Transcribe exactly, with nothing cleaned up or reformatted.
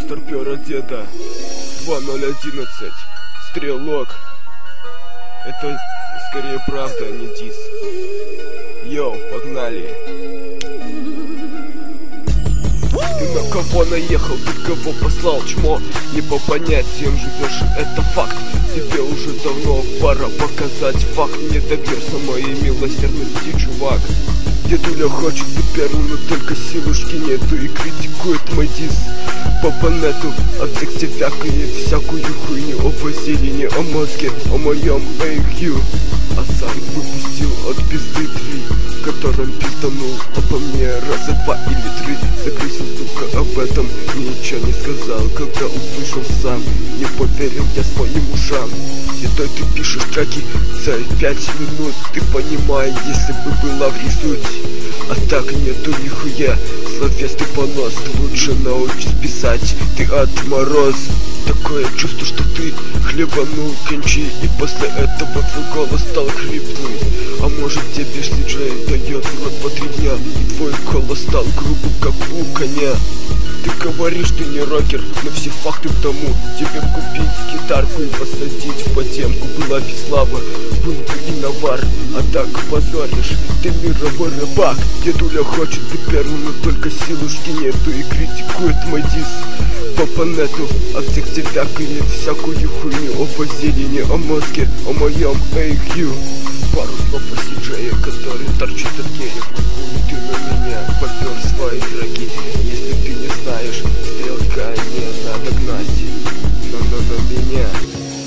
старпера деда. Два ноль одиннадцать. Стрелок. Это скорее правда, а не дис. Йоу, погнали. Ты на кого наехал, ты кого послал, чмо? Не по понятиям живешь, это факт. Тебе уже давно пора показать факт. Не добьешься моей милосердности, чувак. Дедуля хочет быть первым, но только силушки нету и критикует мой дис по понету, а в тексте вякает всякую хуйню о Василине, о мозге, о моем эй кью. А сам выпустил от пизды три, в котором пизданул обо мне раза два или три. Загрузил, сука, об этом ничего не сказал, когда услышал сам. Не поверил я своим ушам. И то ты пишешь треки за пять минут, ты понимаешь, если бы была в рисуть. А так нету нихуя, словесный понос. Лучше научись писать, ты отмороз. Такое чувство, что ты хлебанул кенчи, и после этого твой голос стал хрипнуть. А может тебе Слиджей дает в рот по три дня, и твой голос стал грубым, как у коня. Ты говоришь, ты не рокер, но все факты к тому. Тебе купить гитарку и посадить в потемку была бы слава, был бы и навар. А так позоришь, ты мировой рыбак. Дедуля хочет быть первым, но только силушки нету и критикует мой дис по понету, а в тексте вякает всякую хуйню о Василине, о мозге, о моем эй кью. Пару слов о Слиджее, который торчит от геев. Хуй ты на меня попер свои враги. Если ты не знаешь, стрелка не надо гнать, но но но меня.